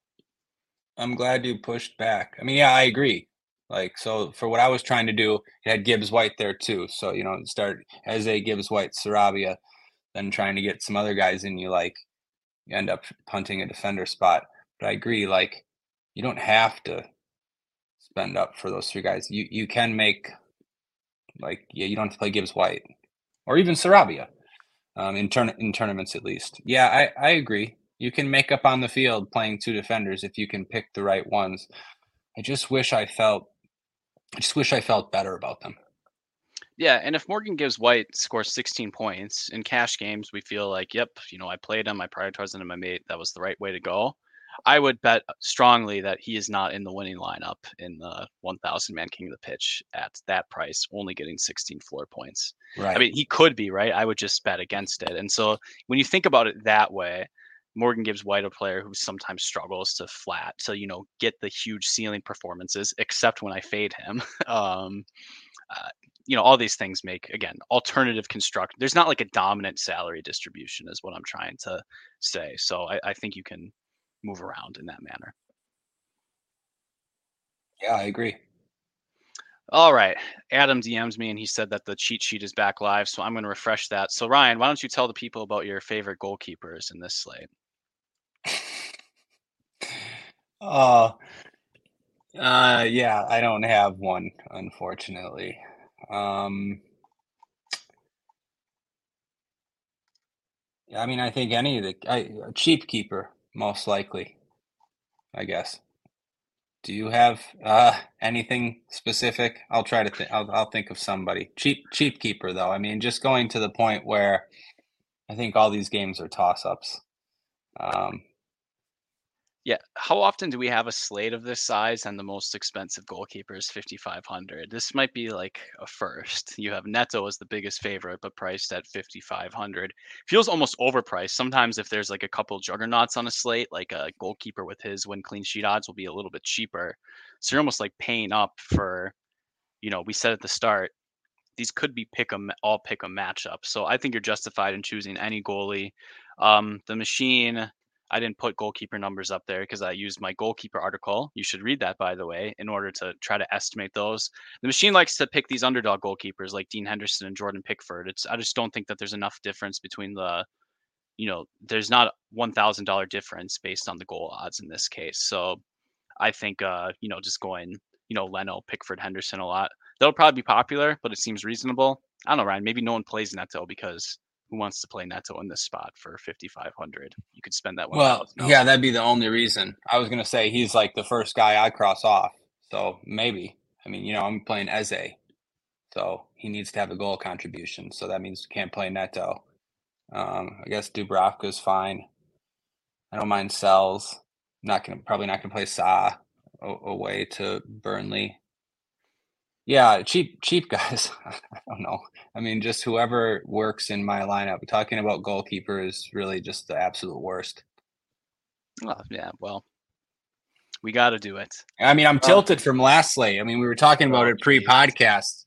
I'm glad you pushed back. I mean, yeah, I agree. Like, so for what I was trying to do, it had Gibbs White there too. So, you know, start as a Gibbs White, Sarabia, then trying to get some other guys in, you like, you end up punting a defender spot. But I agree, like, you don't have to spend up for those three guys. You you can make, like, yeah, you don't have to play Gibbs White or even Sarabia um, in, turn, in tournaments at least. Yeah, I, I agree. You can make up on the field playing two defenders if you can pick the right ones. I just wish I felt I just wish I felt better about them. Yeah, and if Morgan Gibbs White scores sixteen points in cash games, we feel like, yep, you know, I played him, I prioritized him, I made that was the right way to go. I would bet strongly that he is not in the winning lineup in the one thousand man king of the pitch at that price, only getting sixteen floor points. Right. I mean, he could be, right? I would just bet against it. And so when you think about it that way, Morgan Gibbs White, a player who sometimes struggles to flat to, you know, get the huge ceiling performances, except when I fade him. um, uh, you know, all these things make, again, alternative construct. There's not like a dominant salary distribution is what I'm trying to say. So I, I think you can move around in that manner. Yeah, I agree. All right. Adam D Ms me and he said that the cheat sheet is back live. So I'm going to refresh that. So Ryan, why don't you tell the people about your favorite goalkeepers in this slate? Oh, uh, yeah, I don't have one, unfortunately. Um, I mean, I think any of the I, a cheap keeper, most likely, I guess. Do you have uh, anything specific? I'll try to think. I'll, I'll think of somebody. Cheap, cheap keeper, though. I mean, just going to the point where I think all these games are toss-ups. Um, Yeah. How often do we have a slate of this size and the most expensive goalkeeper is fifty-five hundred? This might be like a first. You have Neto as the biggest favorite, but priced at fifty-five hundred. Feels almost overpriced. Sometimes if there's like a couple juggernauts on a slate, like a goalkeeper with his win clean sheet odds will be a little bit cheaper. So you're almost like paying up for, you know, we said at the start, these could be pick 'em all pick 'em matchups. So I think you're justified in choosing any goalie. Um, the machine I didn't put goalkeeper numbers up there because I used my goalkeeper article. You should read that, by the way, in order to try to estimate those. The machine likes to pick these underdog goalkeepers like Dean Henderson and Jordan Pickford. It's I just don't think that there's enough difference between the, you know, there's not one thousand dollars difference based on the goal odds in this case. So I think, uh, you know, just going, you know, Leno, Pickford, Henderson a lot. That'll probably be popular, but it seems reasonable. I don't know, Ryan. Maybe no one plays Neto because who wants to play Neto in this spot for fifty-five hundred? You could spend that one thousand. Well, yeah, that'd be the only reason. I was gonna say he's like the first guy I cross off. So maybe. I mean, you know, I'm playing Eze, so he needs to have a goal contribution. So that means can't play Neto. Um, I guess Dubravka's fine. I don't mind Sells. Not gonna probably not gonna play Sa away to Burnley. Yeah, cheap cheap guys. I don't know. I mean, just whoever works in my lineup. Talking about goalkeeper is really just the absolute worst. Oh, yeah, well, we got to do it. I mean, I'm um, tilted from last slate. I mean, we were talking about oh, it pre-podcast.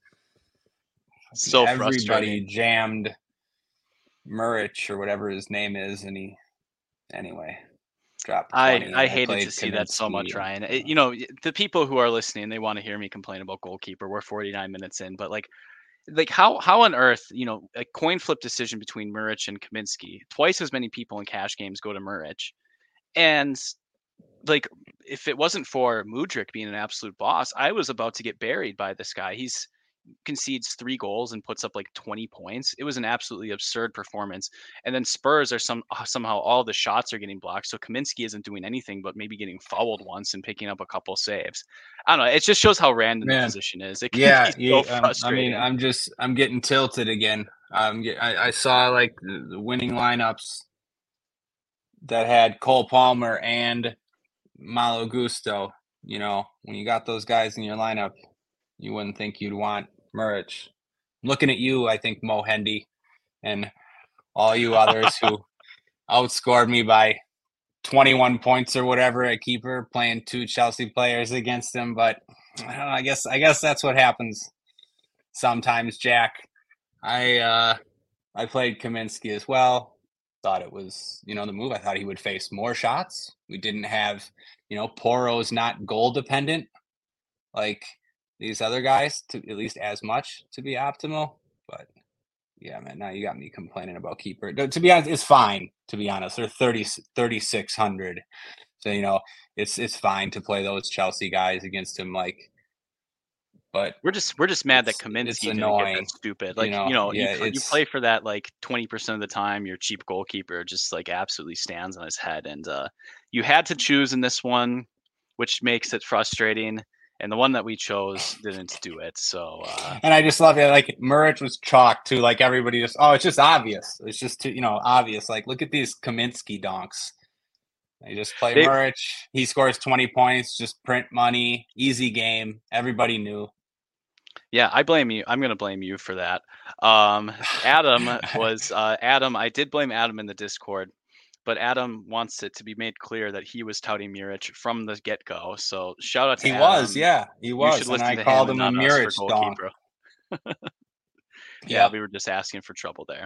So everybody jammed Muric or whatever his name is, and he anyway. I, I hated I to see Kaminsky. That so much, Ryan. It, you know, the people who are listening, they want to hear me complain about goalkeeper. We're forty-nine minutes in, but like, like how how on earth, you know, a coin flip decision between Muric and Kaminsky, twice as many people in cash games go to Muric, and like if it wasn't for Mudryk being an absolute boss, I was about to get buried by this guy. He's concedes three goals and puts up like twenty points. It was an absolutely absurd performance. And then Spurs are some somehow all the shots are getting blocked. So Kaminsky isn't doing anything but maybe getting fouled once and picking up a couple saves. I don't know. It just shows how random Man. the position is. It can yeah, be so yeah frustrating. I mean, I'm just I'm getting tilted again. Um, I, I saw like the, the winning lineups that had Cole Palmer and Malo Gusto. You know, when you got those guys in your lineup, you wouldn't think you'd want Muric. Looking at you, I think Mo Hendy and all you others who outscored me by twenty-one points or whatever at keeper, playing two Chelsea players against him. But I don't know, I guess I guess that's what happens sometimes, Jack. I uh, I played Kaminsky as well. Thought it was, you know, the move. I thought he would face more shots. We didn't have, you know, Poro's not goal dependent like these other guys, to at least as much to be optimal. But yeah, man, now you got me complaining about keeper. To be honest, it's fine, to be honest. They're thirty, thirty-six hundred. So, you know, it's it's fine to play those Chelsea guys against him. Like, but we're just we're just mad that Kaminsky didn't get that stupid. Like, you know, you, know, yeah, you, you play for that like twenty percent of the time. Your cheap goalkeeper just like absolutely stands on his head. And uh, you had to choose in this one, which makes it frustrating. And the one that we chose didn't do it. So, uh, and I just love it. Like Muric was chalked too. Like everybody just, oh, it's just obvious. It's just too, you know, obvious. Like look at these Kaminsky donks. They just play they, Muric. He scores twenty points. Just print money. Easy game. Everybody knew. Yeah, I blame you. I'm going to blame you for that. Um, Adam was uh, Adam. I did blame Adam in the Discord. But Adam wants it to be made clear that he was touting Muric from the get-go. So shout out to he Adam. He was, yeah, he was. And I called him, him a Muric donk. yeah, yep. We were just asking for trouble there.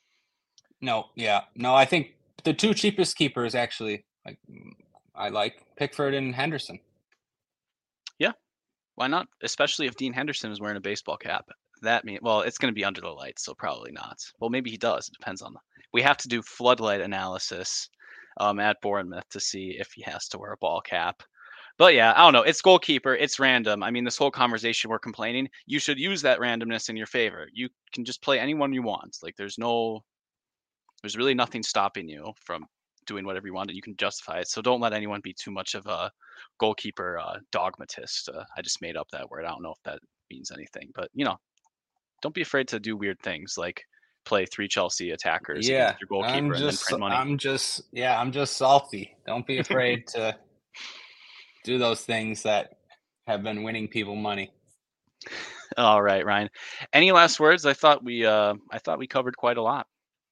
No, yeah. No, I think the two cheapest keepers actually, like, I like Pickford and Henderson. Yeah, why not? Especially if Dean Henderson is wearing a baseball cap. That mean well, it's going to be under the lights, so probably not. Well, maybe he does. It depends on the. We have to do floodlight analysis um, at Bournemouth to see if he has to wear a ball cap. But yeah, I don't know. It's goalkeeper. It's random. I mean, this whole conversation we're complaining. You should use that randomness in your favor. You can just play anyone you want. Like there's no, there's really nothing stopping you from doing whatever you want, and you can justify it. So don't let anyone be too much of a goalkeeper uh, dogmatist. Uh, I just made up that word. I don't know if that means anything, but you know, don't be afraid to do weird things like play three Chelsea attackers yeah, against your goalkeeper I'm and just, then print money. I'm just, yeah, I'm just salty. Don't be afraid to do those things that have been winning people money. All right, Ryan. Any last words? I thought we, uh, I thought we covered quite a lot.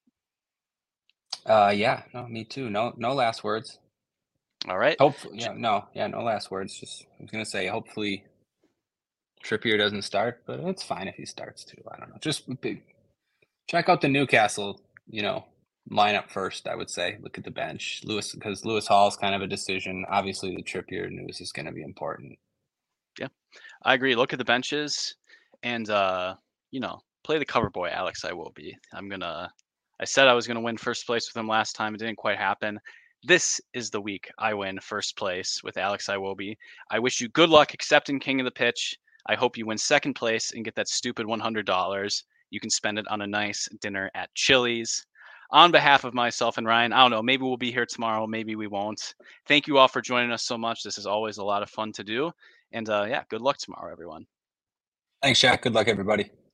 Uh, yeah, no, me too. No, no last words. All right. Hopefully, yeah, no, yeah, no last words. Just, I was gonna say, hopefully, Trippier doesn't start, but it's fine if he starts too. I don't know. Just check out the Newcastle, you know, lineup first, I would say. Look at the bench. Lewis, because Lewis Hall is kind of a decision. Obviously, the Trippier news is going to be important. Yeah, I agree. Look at the benches and, uh, you know, play the cover boy, Alex Iwobi. I'm going to, I said I was going to win first place with him last time. It didn't quite happen. This is the week I win first place with Alex Iwobi. I wish you good luck accepting King of the Pitch. I hope you win second place and get that stupid one hundred dollars. You can spend it on a nice dinner at Chili's. On behalf of myself and Ryan, I don't know, maybe we'll be here tomorrow, maybe we won't. Thank you all for joining us so much. This is always a lot of fun to do. And uh, yeah, good luck tomorrow, everyone. Thanks, Jack. Good luck, everybody.